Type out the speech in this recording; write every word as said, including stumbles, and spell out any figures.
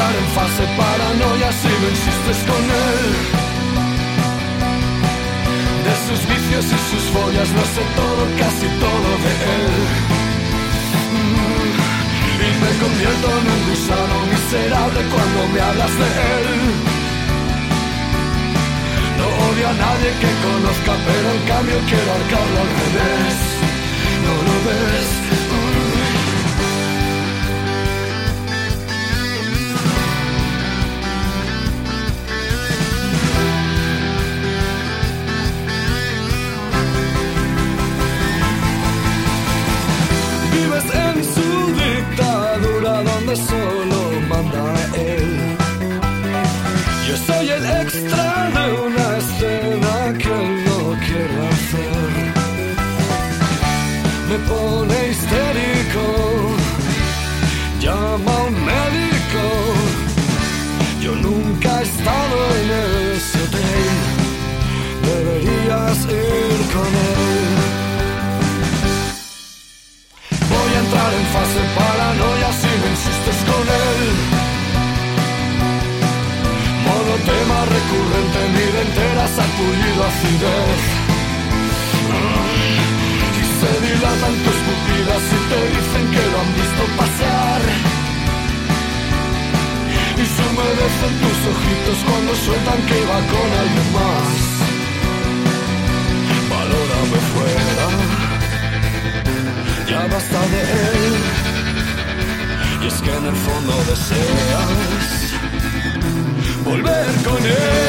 entrar en fase paranoia si no insistes con él. De sus vicios y sus follas no sé todo, casi todo de él. Y me convierto en un gusano miserable cuando me hablas de él. No odio a nadie que conozca, pero en cambio quiero ahorcarlo al revés. ¿No lo ves? Vives en su dictadura donde solo manda él. Yo soy el extra de una escena que él no quiere hacer. Me pone histérico, llama a un médico. Yo nunca he estado en ese hotel, deberías ir con él. Voy a entrar en fase paranoia si no insistes con él. Monotema recurrente, mira entera sacudido acidez. Y se dilatan tus pupilas y te dicen que lo han visto pasar. Y se humedecen tus ojitos cuando sueltan que va con alguien más. Valórame fuera, ya basta de él. Y es que en el fondo deseas volver con él.